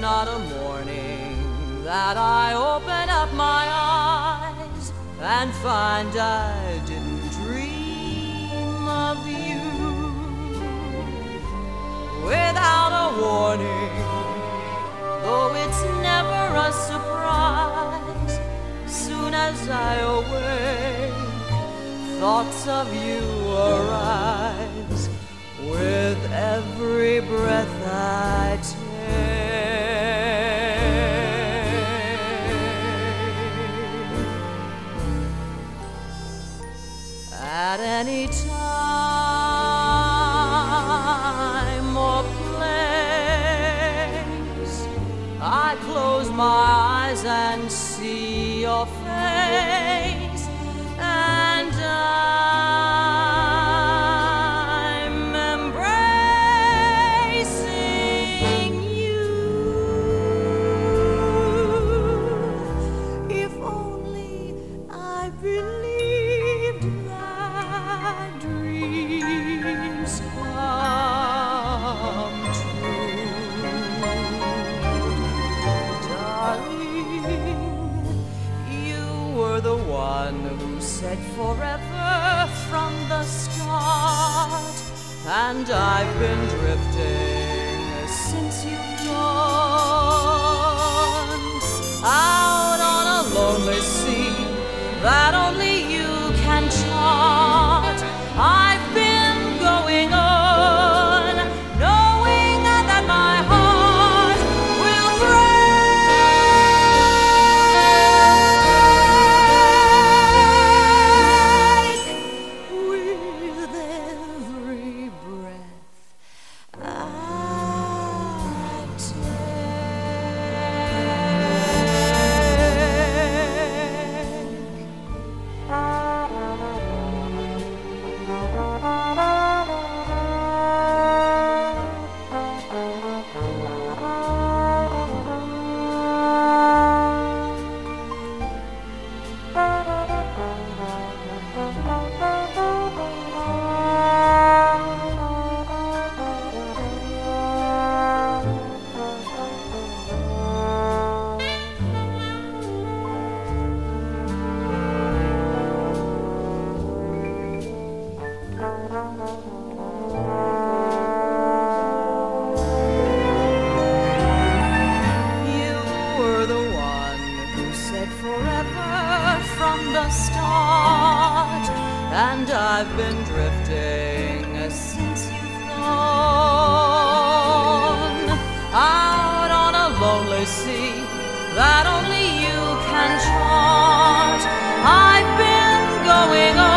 not a morning that I open up my eyes and find I didn't dream of you. Without a warning, though it's never a surprise, soon as I awake, thoughts of you arise with every breath I take. At any time or place, I close my eyes and see your face, and I'm embracing you. If only I believed that dreams come true. Darling, you were the one who said forever from the start, and I've been drifting since you've gone out on a lonely sea that only you can chart. I've been going on, knowing that my heart will break with every breath I start, and I've been drifting since you've gone out on a lonely sea that only you can chart. I've been going on.